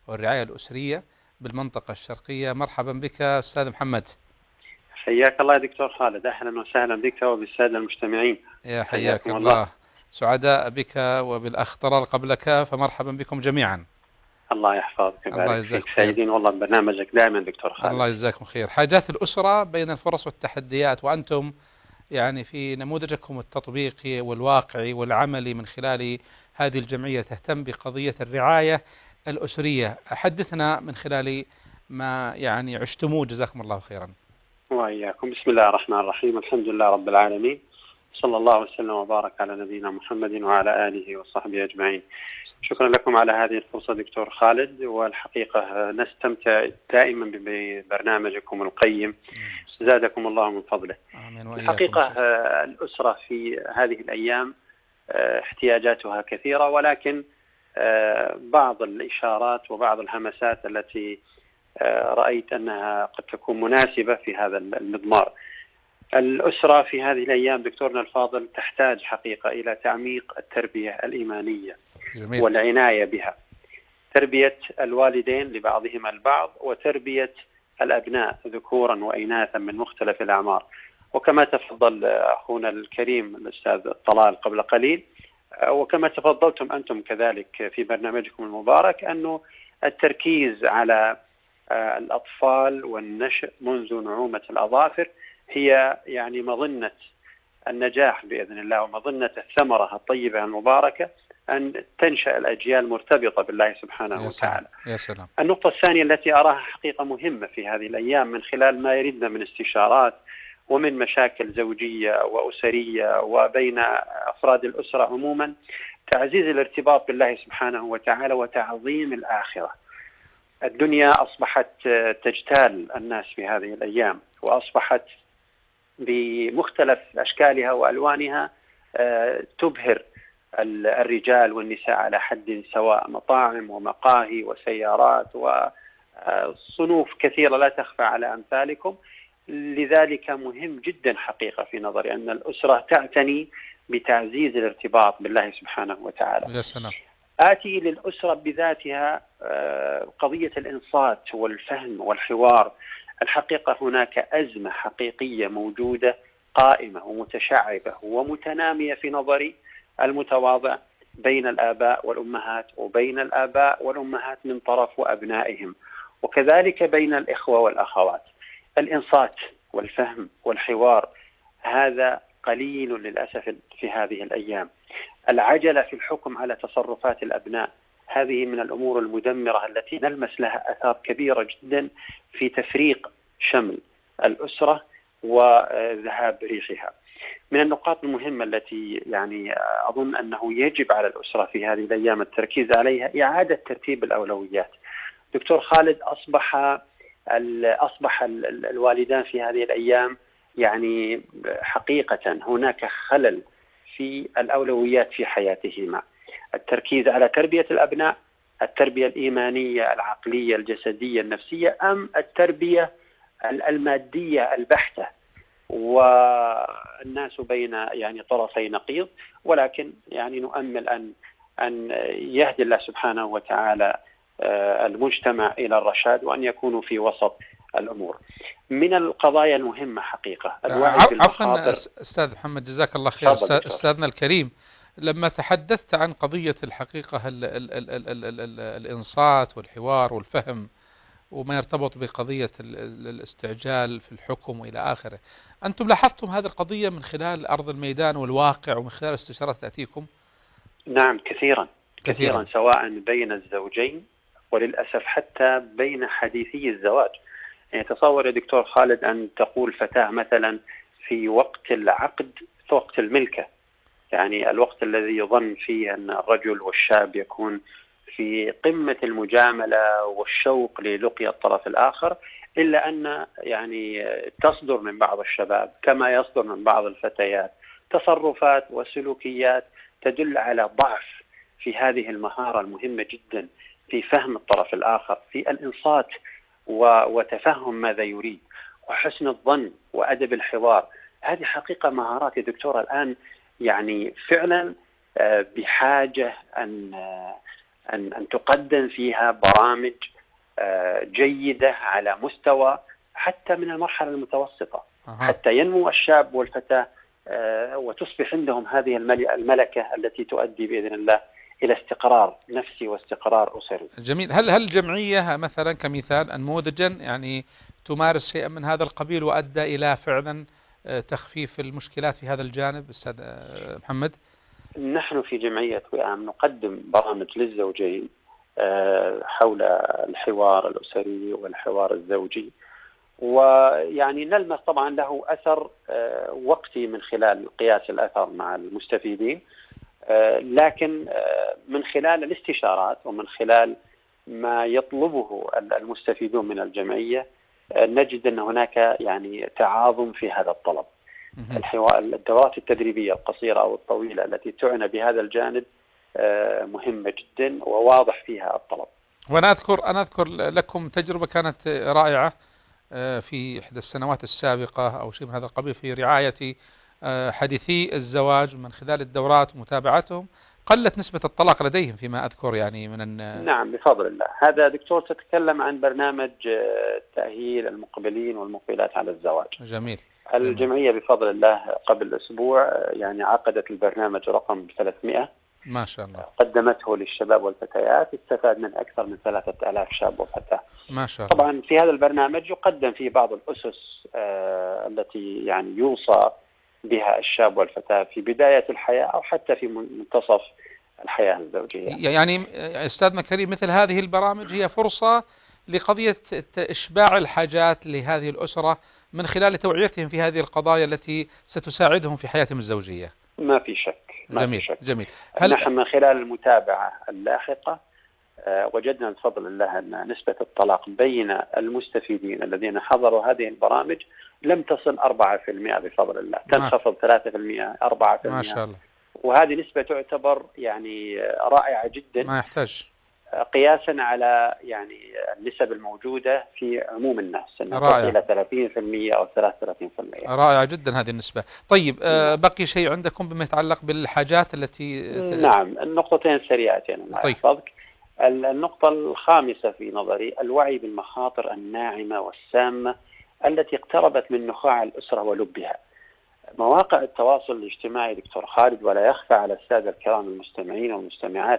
والرعاية الأسرية بالمنطقة الشرقية. مرحبا بك أستاذ محمد.
حياك الله يا دكتور خالد، أهلا وسهلا بك وبالسادة المستمعين.
يا حياك الله. الله سعداء بك وبالأخ طلال قبلك، فمرحبا بكم جميعا.
الله يحفظك ويبارك فيك، سعيدين والله ببرنامجك دائما دكتور خالد.
الله يجزاكم خير. حاجات الأسرة بين الفرص والتحديات، وأنتم يعني في نموذجكم التطبيقي والواقعي والعملي من خلال هذه الجمعية تهتم بقضية الرعاية الأسرية. حدثنا من خلال ما يعني عشتموه، جزاكم الله خيرا.
وإياكم. بسم الله الرحمن الرحيم، الحمد لله رب العالمين، صلى الله وسلم وبارك على نبينا محمد وعلى آله وصحبه أجمعين. شكرا لكم على هذه الفرصة دكتور خالد، والحقيقة نستمتع دائما ببرنامجكم القيم، زادكم الله من فضله. الحقيقة الأسرة في هذه الأيام احتياجاتها كثيرة، ولكن بعض الإشارات وبعض الهمسات التي رأيت أنها قد تكون مناسبة في هذا المضمار. الأسرة في هذه الأيام دكتورنا الفاضل تحتاج حقيقة إلى تعميق التربية الإيمانية جميل. والعناية بها، تربية الوالدين لبعضهم البعض، وتربية الأبناء ذكورا وإناثا من مختلف الأعمار. وكما تفضل أخونا الكريم الأستاذ طلال قبل قليل، وكما تفضلتم أنتم كذلك في برنامجكم المبارك، أنه التركيز على الأطفال والنشء منذ نعومة الأظافر هي يعني مظنة النجاح بإذن الله، ومظنة الثمرة الطيبة المباركة أن تنشأ الأجيال مرتبطة بالله سبحانه
يا
وتعالى.
يا سلام.
النقطة الثانية التي أراها حقيقة مهمة في هذه الأيام من خلال ما يردنا من استشارات ومن مشاكل زوجية وأسرية وبين أفراد الأسرة عموما، تعزيز الارتباط بالله سبحانه وتعالى وتعظيم الآخرة. الدنيا أصبحت تجتال الناس في هذه الأيام، وأصبحت بمختلف أشكالها وألوانها تبهر الرجال والنساء على حد سواء، مطاعم ومقاهي وسيارات وصنوف كثيرة لا تخفى على أمثالكم. لذلك مهم جدا حقيقة في نظري أن الأسرة تعتني بتعزيز الارتباط بالله سبحانه وتعالى.
يا سلام.
آتي للأسرة بذاتها قضية الإنصات والفهم والحوار. الحقيقة هناك أزمة حقيقية موجودة قائمة ومتشعبة ومتنامية في نظري المتواضع بين الآباء والأمهات، وبين الآباء والأمهات من طرف وأبنائهم، وكذلك بين الإخوة والأخوات. الإنصات والفهم والحوار هذا قليل للأسف في هذه الأيام. العجلة في الحكم على تصرفات الأبناء هذه من الأمور المدمرة التي نلمس لها آثار كبيرة جدا في تفريق شمل الأسرة وذهاب ريحها. من النقاط المهمة التي يعني أظن أنه يجب على الأسرة في هذه الأيام التركيز عليها إعادة ترتيب الأولويات. دكتور خالد، أصبح أصبح الوالدان في هذه الأيام يعني حقيقة هناك خلل في الأولويات في حياتهما. التركيز على تربية الأبناء، التربية الإيمانية العقلية الجسدية النفسية، أم التربية المادية البحتة، والناس بين يعني طرفي نقيض. ولكن يعني نؤمل أن أن يهدي الله سبحانه وتعالى المجتمع إلى الرشاد، وأن يكونوا في وسط الأمور. من القضايا المهمة حقيقة الوعي بالمخاطر.
عفوا أستاذ محمد، جزاك الله خير. أستاذنا الكريم، لما تحدثت عن قضية الحقيقة ال ال ال ال ال ال ال الإنصات والحوار والفهم وما يرتبط بقضية الاستعجال في الحكم وإلى آخره، أنتم لاحظتم هذه القضية من خلال أرض الميدان والواقع ومن خلال استشارات تأتيكم؟
نعم كثيرا كثيرا, كثيرا سواء بين الزوجين، وللأسف حتى بين حديثي الزواج. يعني تصور يا دكتور خالد أن تقول فتاة مثلا في وقت العقد، في وقت الملكة، يعني الوقت الذي يظن فيه أن الرجل والشاب يكون في قمة المجاملة والشوق للقيا الطرف الآخر، إلا أن يعني تصدر من بعض الشباب كما يصدر من بعض الفتيات تصرفات وسلوكيات تدل على ضعف في هذه المهارة المهمة جدا في فهم الطرف الآخر، في الإنصات وتفهم ماذا يريد، وحسن الظن وأدب الحوار. هذه حقيقة مهارات يا دكتور الآن يعني فعلا بحاجة أن أن أن تقدم فيها برامج جيدة على مستوى حتى من المرحلة المتوسطة، أه. حتى ينمو الشاب والفتاة وتصبح عندهم هذه الملكة التي تؤدي بإذن الله إلى استقرار نفسي واستقرار أسري.
جميل. هل هل الجمعية مثلا كمثال أنموذجا يعني تمارس شيئا من هذا القبيل وأدى إلى فعلا تخفيف المشكلات في هذا الجانب أستاذ محمد؟
نحن في جمعية وئام نقدم برامج للزوجين حول الحوار الأسري والحوار الزوجي، ويعني نلمس طبعا له أثر وقتي من خلال قياس الأثر مع المستفيدين، لكن من خلال الاستشارات ومن خلال ما يطلبه المستفيدون من الجمعية نجد أن هناك يعني تعاظم في هذا الطلب. الدورات التدريبية القصيرة أو الطويلة التي تعنى بهذا الجانب مهمة جدا وواضح فيها الطلب.
وأنا أذكر أنا أذكر لكم تجربة كانت رائعة في إحدى السنوات السابقة أو شيء من هذا القبيل في رعاية حديثي الزواج من خلال الدورات ومتابعتهم، قلت نسبة الطلاق لديهم فيما أذكر يعني من الن...
نعم بفضل الله. هذا دكتور تتكلم عن برنامج تأهيل المقبلين والمقبلات على الزواج.
جميل.
الجمعية بفضل الله قبل أسبوع يعني عقدت البرنامج رقم ثلاثمائة
ما شاء الله،
قدمته للشباب والفتيات، استفاد من أكثر من ثلاثة آلاف شاب وفتاة
ما شاء الله.
طبعا في هذا البرنامج يقدم فيه بعض الأسس آه التي يعني يوصى بها الشاب والفتاة في بداية الحياة أو حتى في منتصف الحياة الزوجية.
يعني أستاذ مكريم مثل هذه البرامج هي فرصة لقضية إشباع الحاجات لهذه الأسرة من خلال توعيتهم في هذه القضايا التي ستساعدهم في حياتهم الزوجية.
ما في شك. ما
جميل
في شك.
جميل.
هل نحن من خلال المتابعة اللاحقة آه وجدنا بفضل الله أن نسبة الطلاق بين المستفيدين الذين حضروا هذه البرامج لم تصل أربعة بالمئة بفضل الله، تنخفض ثلاثة بالمئة أربعة بالمئة
ما شاء الله،
وهذه نسبة تعتبر يعني رائعة جدا
ما يحتاج
قياسا على يعني النسب الموجودة في عموم الناس
رائع.
إلى ثلاثين بالمئة أو ثلاثة وثلاثين بالمئة.
رائع جدا هذه النسبة. طيب آه بقي شيء عندكم بما يتعلق بالحاجات التي
نعم النقطتين سريعتين.
طيب.
النقطة الخامسة في نظري الوعي بالمخاطر الناعمة والسامة التي اقتربت من نخاع الأسرة ولبها. مواقع التواصل الاجتماعي دكتور خالد، ولا يخفى على السادة الكرام المستمعين والمستمعات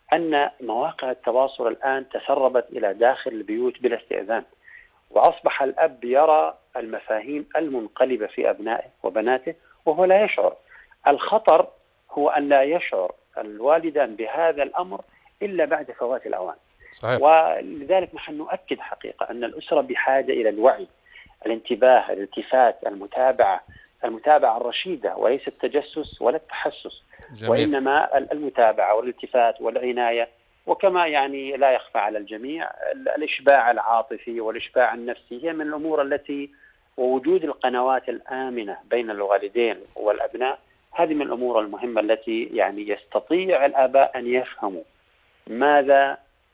أن مواقع التواصل الآن تسربت إلى داخل البيوت بلا استئذان، وأصبح الأب يرى المفاهيم المنقلبة في أبنائه وبناته وهو لا يشعر. الخطر هو أن لا يشعر الوالدان بهذا الأمر إلا بعد فوات الأوان.
صحيح.
ولذلك نحن نؤكد حقيقة أن الأسرة بحاجة إلى الوعي، الانتباه، الالتفات، المتابعة المتابعة الرشيدة وليس التجسس ولا التحسس. جميل. وإنما المتابعة والالتفات والعناية، وكما يعني لا يخفى على الجميع الإشباع العاطفي والإشباع النفسي هي من الأمور التي، ووجود القنوات الآمنة بين الوالدين والأبناء هذه من الأمور المهمة التي يعني يستطيع الآباء أن يفهموا ماذا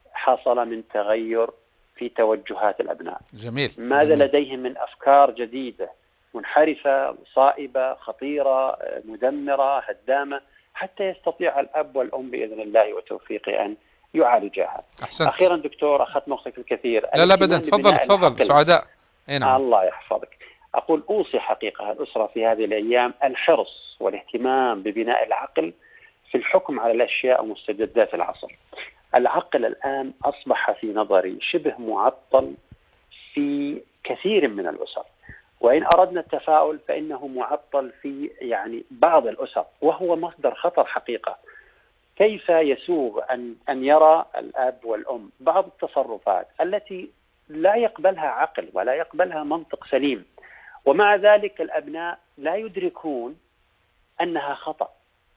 حصل من تغير في توجهات الأبناء.
جميل.
ماذا
جميل.
لديهم من أفكار جديدة منحرفة صائبة خطيرة مدمرة هدامة، حتى يستطيع الأب والأم بإذن الله وتوفيقه أن يعالجها.
أحسنت.
أخيرا دكتور أخذت وقتك الكثير.
لا لا بدأ تفضل تفضل سعداء.
نعم. الله يحفظك. أقول أوصي حقيقة الأسرة في هذه الأيام الحرص والاهتمام ببناء العقل في الحكم على الأشياء ومستجدات العصر. العقل الآن أصبح في نظري شبه معطل في كثير من الأسر، وإن أردنا التفاؤل فإنه معطل في يعني بعض الأسر، وهو مصدر خطر حقيقة. كيف يسوغ أن أن يرى الأب والأم بعض التصرفات التي لا يقبلها عقل ولا يقبلها منطق سليم، ومع ذلك الأبناء لا يدركون أنها خطأ.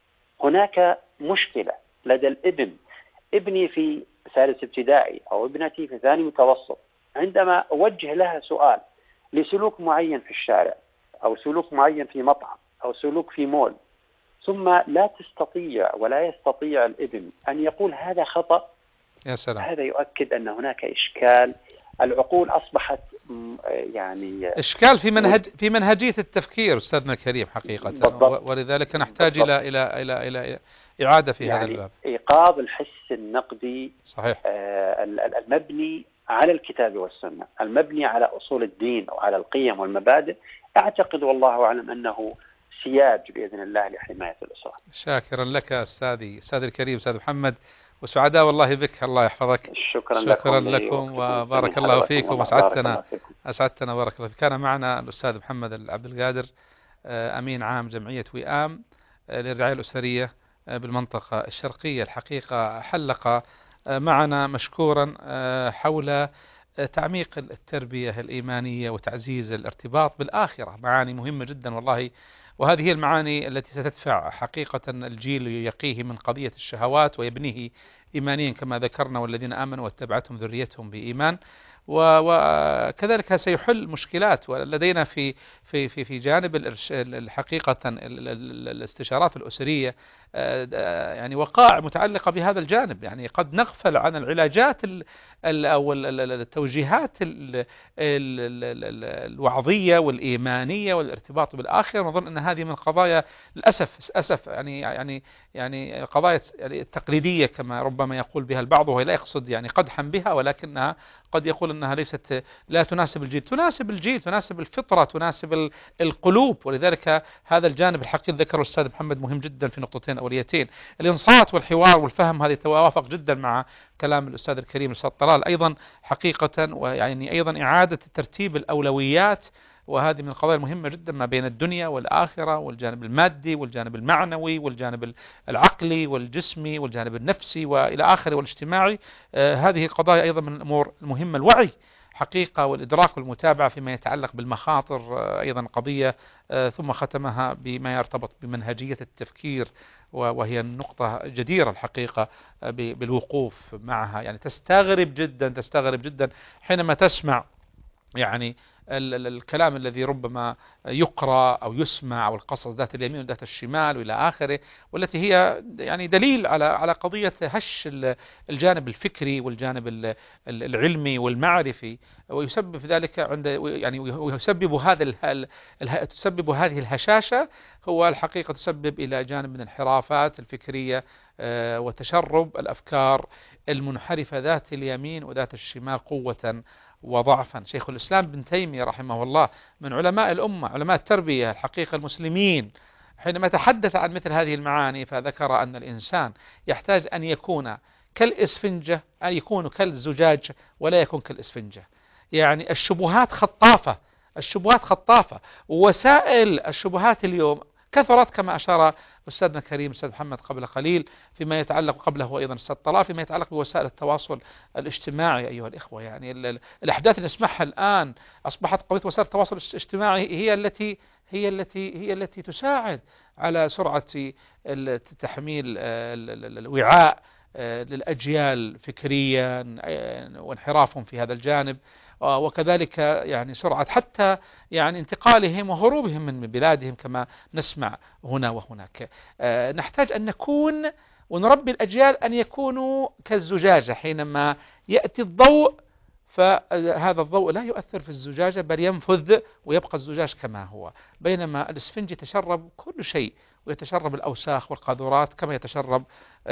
هناك مشكلة لدى الابن، ابني في ثالث ابتدائي أو ابنتي في ثاني متوسط، عندما أوجه لها سؤال لسلوك معين في الشارع أو سلوك معين في مطعم أو سلوك في مول، ثم لا تستطيع ولا يستطيع الابن أن يقول هذا خطأ،
يا سلام.
هذا يؤكد أن هناك إشكال العقول أصبحت يعني
إشكال في منهج في منهجية التفكير أستاذنا الكريم حقيقة.
بالضبط.
ولذلك نحتاج بالضبط. إلى إلى إلى إلى إعادة في
يعني
هذا الباب.
إيقاظ الحس النقدي
صحيح.
آه المبني على الكتاب والسنة، المبني على أصول الدين وعلى القيم والمبادئ. أعتقد والله أعلم أنه سياج بإذن الله لحماية الأسرة.
شاكرا لك أستاذي أستاذ الكريم أستاذ محمد، وسعداء والله بك، الله يحفظك.
شكرا,
شكرا
لكم,
لكم وبارك الله فيكم وأسعدتنا أسعدتنا بارك الله فيك. كان معنا الأستاذ محمد عبد القادر أمين عام جمعية وئام للرعاية الأسرية بالمنطقة الشرقية. الحقيقة حلق معنا مشكورا حول تعميق التربية الإيمانية وتعزيز الارتباط بالآخرة، معاني مهمة جدا والله، وهذه هي المعاني التي ستدفع حقيقة الجيل يقيه من قضية الشهوات ويبنيه إيمانيا كما ذكرنا، والذين آمنوا واتبعتهم ذريتهم بإيمان. وكذلك سيحل مشكلات ولدينا في في في في جانب الحقيقة الاستشارات الأسرية يعني وقائع متعلقة بهذا الجانب. يعني قد نغفل عن العلاجات أو التوجيهات الوعظية والإيمانية والارتباط بالآخرة. نظن أن هذه من قضايا للأسف أسف يعني يعني يعني قضايا يعني التقليدية كما ربما يقول بها البعض، وهي لا يقصد يعني قدحا بها، ولكنها قد يقول أنها ليست لا تناسب الجيل. تناسب الجيل، تناسب الفطرة، تناسب القلوب. ولذلك هذا الجانب الحقيقي ذكره الأستاذ محمد مهم جدا في نقطتين أوليتين: الإنصات والحوار والفهم. هذه توافق جدا مع كلام الأستاذ الكريم الأستاذ طلال أيضا حقيقة، ويعني أيضا إعادة ترتيب الأولويات، وهذه من القضايا المهمة جدا ما بين الدنيا والآخرة، والجانب المادي والجانب المعنوي والجانب العقلي والجسمي والجانب النفسي وإلى آخره والاجتماعي. آه هذه القضايا أيضا من الأمور المهمة. الوعي حقيقة والإدراك والمتابعة فيما يتعلق بالمخاطر آه أيضا قضية. آه ثم ختمها بما يرتبط بمنهجية التفكير، وهي النقطة جديرة الحقيقة بالوقوف معها. يعني تستغرب جدا تستغرب جدا حينما تسمع يعني الكلام الذي ربما يقرأ أو يسمع، أو القصص ذات اليمين وذات الشمال وإلى آخره، والتي هي يعني دليل على على قضية هش الجانب الفكري والجانب العلمي والمعرفي، ويسبب في ذلك عند يعني ويسبب هذا تسبب هذه الهشاشة هو الحقيقة تسبب إلى جانب من الانحرافات الفكرية وتشرب الأفكار المنحرفة ذات اليمين وذات الشمال قوة وضعفا. شيخ الإسلام ابن تيمية رحمه الله من علماء الأمة، علماء التربية الحقيقة المسلمين، حينما تحدث عن مثل هذه المعاني فذكر أن الإنسان يحتاج أن يكون كالإسفنجة، أن يكون كالزجاج ولا يكون كالإسفنجة. يعني الشبهات خطافة، الشبهات خطافة، ووسائل الشبهات اليوم كثرت كما أشار أستاذنا الكريم أستاذ محمد قبل قليل فيما يتعلق قبله أيضا أستاذ طلال فيما يتعلق بوسائل التواصل الاجتماعي. أيها الإخوة، يعني الأحداث اللي نسمعها الآن أصبحت قضية وسائل التواصل الاجتماعي هي التي هي التي هي التي تساعد على سرعة تحميل الوعاء للأجيال فكريا وانحرافهم في هذا الجانب، وكذلك يعني سرعة حتى يعني انتقالهم وهروبهم من بلادهم كما نسمع هنا وهناك. نحتاج أن نكون ونربي الأجيال أن يكونوا كالزجاجة، حينما يأتي الضوء فهذا الضوء لا يؤثر في الزجاجة بل ينفذ ويبقى الزجاج كما هو، بينما الإسفنج يتشرب كل شيء ويتشرب الأوساخ والقاذورات كما يتشرب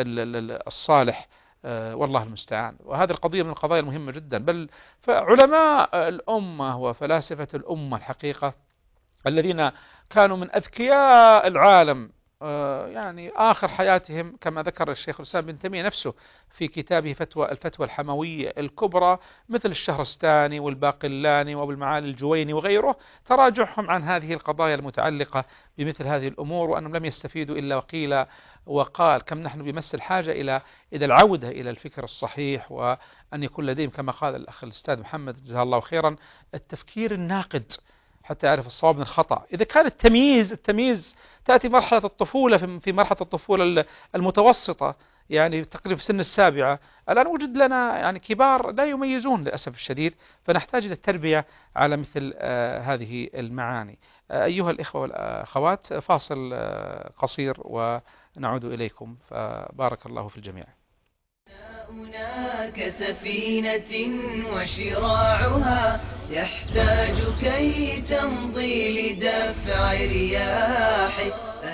الصالح. أه والله المستعان. وهذه القضية من القضايا المهمة جدا. بل فعلماء الأمة وفلاسفة الأمة الحقيقة الذين كانوا من أذكياء العالم أه يعني آخر حياتهم كما ذكر الشيخ الإسلام ابن تيمية نفسه في كتابه فتوى الفتوى الحموية الكبرى، مثل الشهرستاني والباقلاني وابو المعالي الجويني وغيره، تراجعهم عن هذه القضايا المتعلقة بمثل هذه الأمور، وأنهم لم يستفيدوا إلا وقيل وقال. كم نحن بمس الحاجة إلى إلى العودة إلى الفكر الصحيح، وأن يكون لديهم كما قال الأخ الأستاذ محمد جزاه الله خيرا التفكير الناقد حتى يعرف الصواب من الخطأ. إذا كان التمييز التمييز تأتي مرحلة الطفولة في مرحلة الطفولة المتوسطة يعني تقريبا في سن السابعة، الآن وجد لنا يعني كبار لا يميزون للأسف الشديد، فنحتاج إلى التربية على مثل آه هذه المعاني. آه أيها الإخوة والأخوات، فاصل آه قصير ونعود إليكم، فبارك الله في الجميع.
كسفينة وشراعها يحتاج كي تمضي لدفع رياح.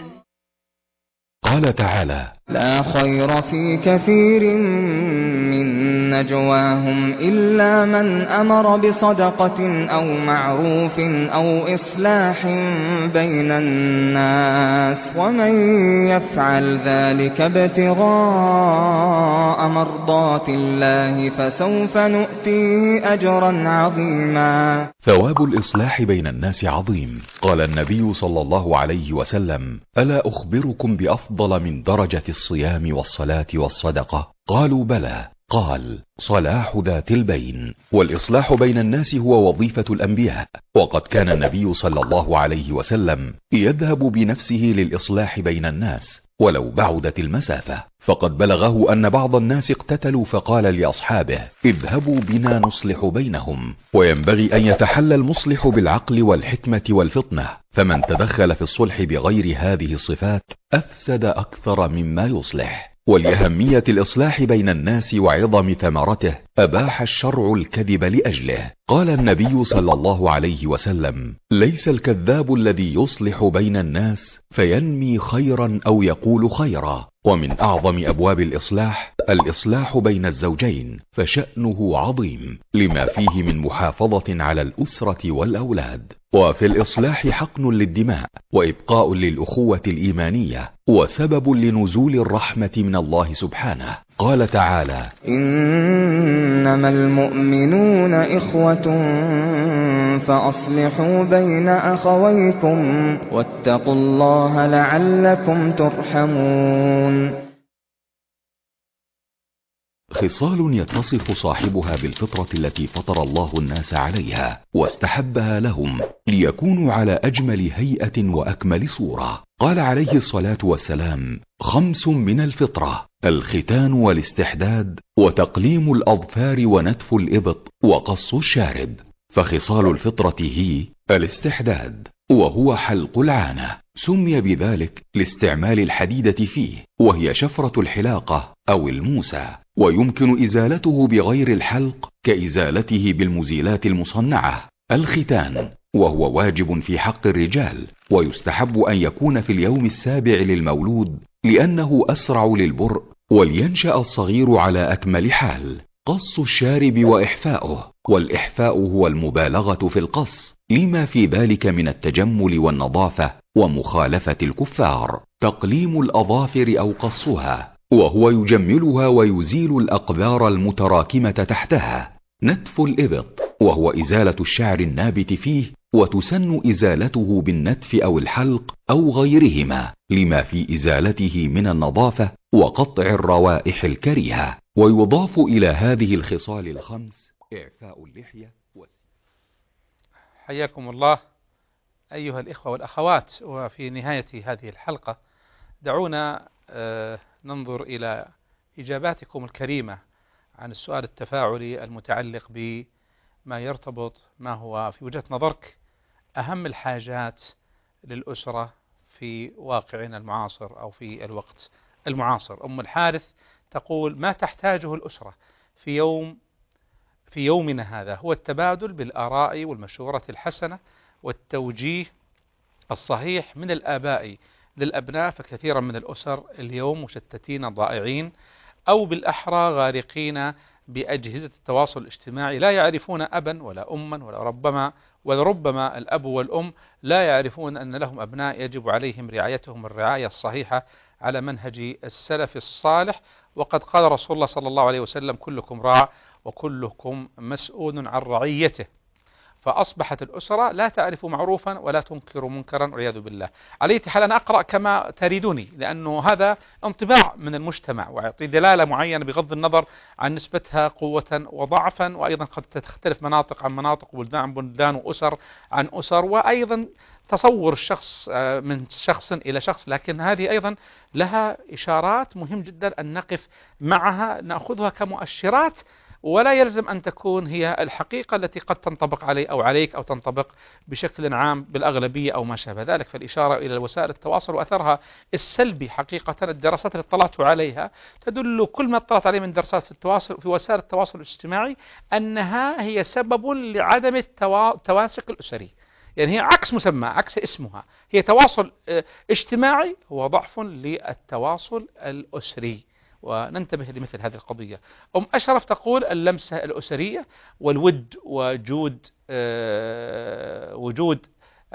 قال تعالى:
لا خير في كثير من نجواهم إلا من أمر بصدقة أو معروف أو إصلاح بين الناس ومن يفعل ذلك ابتغاء مرضات الله فسوف نؤتيه أجرا عظيما.
ثواب الإصلاح بين الناس عظيم. قال النبي صلى الله عليه وسلم: ألا أخبركم بأفضل من درجة الصيام والصلاة والصدقة؟ قالوا: بلى. قال: صلاح ذات البين. والإصلاح بين الناس هو وظيفة الأنبياء، وقد كان النبي صلى الله عليه وسلم يذهب بنفسه للإصلاح بين الناس ولو بعدت المسافة، فقد بلغه أن بعض الناس اقتتلوا فقال لأصحابه: اذهبوا بنا نصلح بينهم. وينبغي أن يتحلى المصلح بالعقل والحكمة والفطنة، فمن تدخل في الصلح بغير هذه الصفات أفسد أكثر مما يصلح. ولأهمية الإصلاح بين الناس وعظم ثمرته أباح الشرع الكذب لأجله. قال النبي صلى الله عليه وسلم: ليس الكذاب الذي يصلح بين الناس فينمي خيرا أو يقول خيرا. ومن أعظم أبواب الإصلاح الإصلاح بين الزوجين، فشأنه عظيم لما فيه من محافظة على الأسرة والأولاد، وفي الإصلاح حقن للدماء وإبقاء للأخوة الإيمانية وسبب لنزول الرحمة من الله سبحانه. قال تعالى:
إنما المؤمنون إخوة فأصلحوا بين أخويكم واتقوا الله لعلكم ترحمون.
خصال يتصف صاحبها بالفطرة التي فطر الله الناس عليها واستحبها لهم ليكونوا على أجمل هيئة وأكمل صورة. قال عليه الصلاة والسلام: خمس من الفطرة: الختان والاستحداد وتقليم الأظفار ونتف الإبط وقص الشارب. فخصال الفطرة هي الاستحداد، وهو حلق العانة، سمي بذلك لاستعمال الحديدة فيه، وهي شفرة الحلاقة أو الموسى، ويمكن إزالته بغير الحلق كإزالته بالمزيلات المصنعة. الختان وهو واجب في حق الرجال، ويستحب أن يكون في اليوم السابع للمولود لأنه أسرع للبرء ولينشأ الصغير على أكمل حال. قص الشارب وإحفاؤه، والإحفاء هو المبالغة في القص لما في ذلك من التجمل والنظافة ومخالفة الكفار. تقليم الأظافر أو قصها، وهو يجملها ويزيل الأقذار المتراكمة تحتها. نتف الإبط، وهو إزالة الشعر النابت فيه، وتسن إزالته بالنتف أو الحلق أو غيرهما لما في إزالته من النظافة وقطع الروائح الكريهة. ويضاف إلى هذه الخصال الخمس إعفاء اللحية و...
حياكم الله أيها الإخوة والأخوات. وفي نهاية هذه الحلقة دعونا ننظر إلى إجاباتكم الكريمة عن السؤال التفاعلي المتعلق بما يرتبط ما هو في وجهة نظرك أهم الحاجات للأسرة في واقعنا المعاصر أو في الوقت المعاصر. أم الحارث تقول: ما تحتاجه الأسرة في يوم في يومنا هذا هو التبادل بالآراء والمشورة الحسنة والتوجيه الصحيح من الآباء للأبناء، فكثيرا من الأسر اليوم مشتتين ضائعين، أو بالأحرى غارقين بأجهزة التواصل الاجتماعي، لا يعرفون أبا ولا أما ولا ربما ولربما الأب والأم لا يعرفون أن لهم أبناء يجب عليهم رعايتهم الرعاية الصحيحة على منهج السلف الصالح. وقد قال رسول الله صلى الله عليه وسلم: كلكم راع وكلكم مسؤول عن رعيته. فأصبحت الأسرة لا تعرف معروفا ولا تنكر منكرا والعياذ بالله. على أي حال أنا أقرأ كما تريدوني، لأنه هذا انطباع من المجتمع ويعطي دلالة معينة بغض النظر عن نسبتها قوة وضعفا، وأيضا قد تختلف مناطق عن مناطق وبلدان عن بلدان وأسر عن أسر، وأيضا تصور الشخص من شخص إلى شخص. لكن هذه أيضا لها إشارات مهم جدا أن نقف معها، نأخذها كمؤشرات ولا يلزم أن تكون هي الحقيقة التي قد تنطبق علي أو عليك أو تنطبق بشكل عام بالأغلبية أو ما شابه ذلك. فالإشارة إلى وسائل التواصل وأثرها السلبي حقيقة، الدراسات اللي اطلعت عليها تدل، كل ما اطلعت عليه من دراسات في التواصل في وسائل التواصل الاجتماعي، أنها هي سبب لعدم التوا... التواسق الأسري. يعني هي عكس مسمى، عكس اسمها، هي تواصل اجتماعي هو ضعف للتواصل الأسري. وننتبه لمثل هذه القضية. أم أشرف تقول اللمسة الأسرية والود وجود آه وجود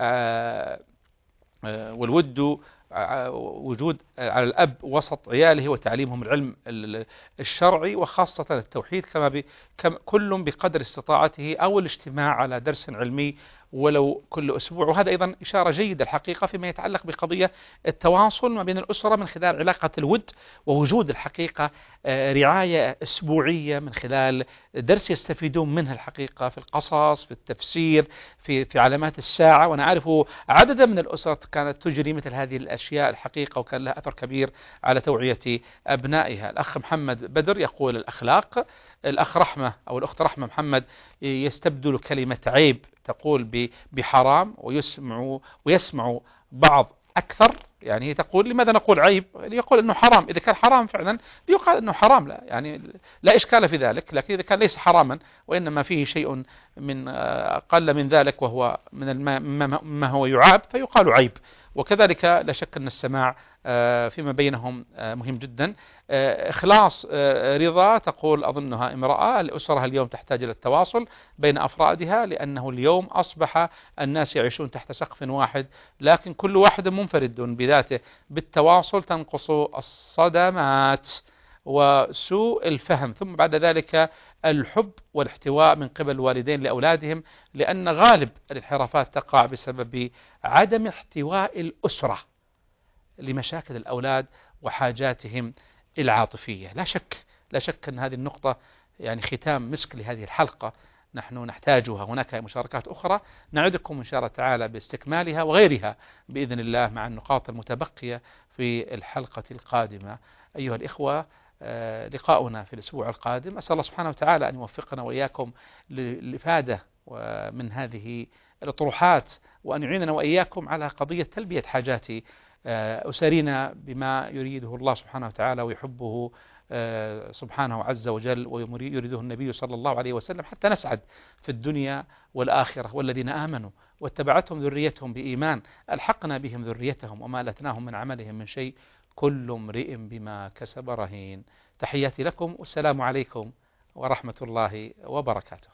آه آه والود آه وجود على الأب وسط عياله وتعليمهم العلم الشرعي وخاصة التوحيد، كما ب كل بقدر استطاعته، أو الاجتماع على درس علمي ولو كل أسبوع. وهذا أيضا إشارة جيدة الحقيقة فيما يتعلق بقضية التواصل ما بين الأسرة من خلال علاقة الود، ووجود الحقيقة رعاية أسبوعية من خلال درس يستفيدون منها الحقيقة في القصص، في التفسير، في في علامات الساعة. وأنا أعرف عددا من الأسر كانت تجري مثل هذه الأشياء الحقيقة، وكان لها أثر كبير على توعية أبنائها. الأخ محمد بدر يقول الأخلاق. الأخ رحمة أو الأخت رحمة محمد يستبدل كلمة عيب تقول بحرام، ويسمع ويسمع بعض أكثر. يعني هي تقول لماذا نقول عيب؟ يقول أنه حرام. إذا كان حرام فعلا يقال أنه حرام، لا يعني لا إشكال في ذلك. لكن إذا كان ليس حراما وإنما فيه شيء من أقل من ذلك وهو من ما هو يعاب فيقال عيب. وكذلك لا شك أن السماع فيما بينهم مهم جدا. إخلاص رضا تقول أظنها امرأة، الأسرة اليوم تحتاج إلى التواصل بين أفرادها، لأنه اليوم أصبح الناس يعيشون تحت سقف واحد، لكن كل واحد منفرد بذاته. بالتواصل تنقص الصدمات وسوء الفهم، ثم بعد ذلك الحب والاحتواء من قبل الوالدين لأولادهم، لأن غالب الانحرافات تقع بسبب عدم احتواء الأسرة لمشاكل الأولاد وحاجاتهم العاطفية. لا شك لا شك أن هذه النقطة يعني ختام مسك لهذه الحلقة نحن نحتاجها. هناك مشاركات أخرى نعدكم إن شاء الله تعالى باستكمالها وغيرها بإذن الله مع النقاط المتبقية في الحلقة القادمة. أيها الإخوة، لقاؤنا في الأسبوع القادم أسأل الله سبحانه وتعالى أن يوفقنا وإياكم للإفادة من هذه الأطروحات، وأن يعيننا وإياكم على قضية تلبية حاجات أسرنا بما يريده الله سبحانه وتعالى ويحبه سبحانه عز وجل ويريده النبي صلى الله عليه وسلم، حتى نسعد في الدنيا والآخرة. والذين آمنوا واتبعتهم ذريتهم بإيمان ألحقنا بهم ذريتهم وما ألتناهم من عملهم من شيء، كل امرئ بما كسب رهين. تحياتي لكم والسلام عليكم ورحمة الله وبركاته.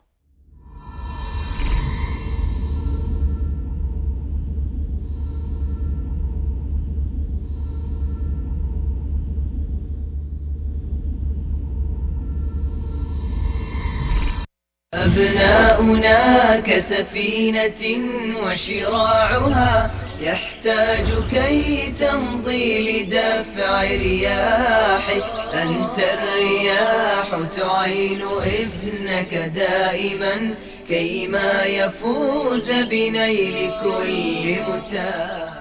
أبناؤنا كسفينة وشراعها يحتاج كي تمضي لدفع رياحه. أنت الرياح تعين ابنك دائما كيما يفوز بنيل كل متاع.